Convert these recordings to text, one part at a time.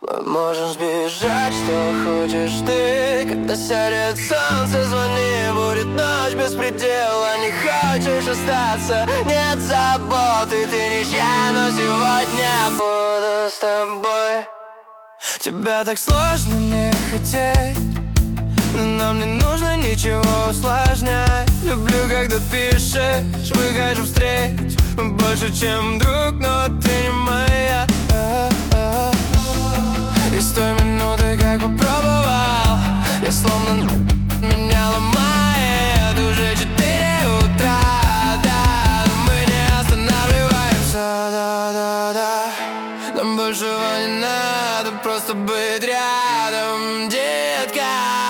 Мы можем сбежать, что хочешь ты. Когда сядет солнце, звони, будет ночь без предела. Не хочешь остаться, нет заботы, ты ничья, но сегодня буду с тобой. Тебя так сложно не хотеть, но нам не нужно ничего усложнять. Люблю, когда пишешь, выхожу встреч. Мы больше, чем друг, но ты не моя. И с той минуты, как попробовал, я словно меня ломает. Уже 4 утра, да, но мы не останавливаемся, да. Нам большего не надо, просто быть рядом, детка.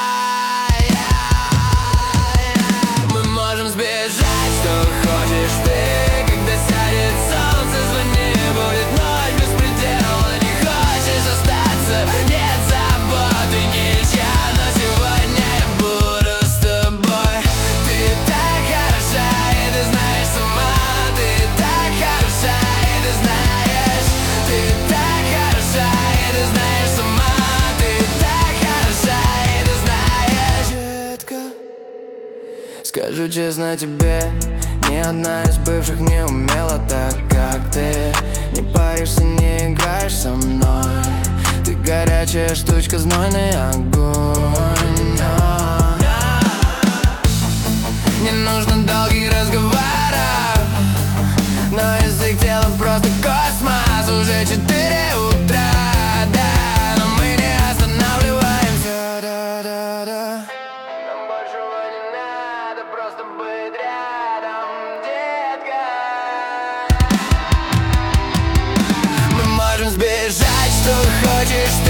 Мы можем сбежать, что хочешь ты. Когда сядет солнце, звони, будет ночь без предела. Не хочешь остаться, нет заботы, ничья, но сегодня я буду с тобой. Ты так хороша, и ты знаешь сама. Ты так хороша, и ты знаешь. Ты так хороша, и ты знаешь сама. Ты так хороша, и ты знаешь, детка. Скажу честно тебе, ни одна из бывших не умела так, как ты. Не паришься, не играешь со мной. Ты горячая штучка, знойный огонь. Не нужно долгих разговоров, но язык тела просто космос. Уже 4 утра, да, но мы не останавливаемся, да. Нам большего не надо, просто быть рядом, детка. Мы можем сбежать, что хочешь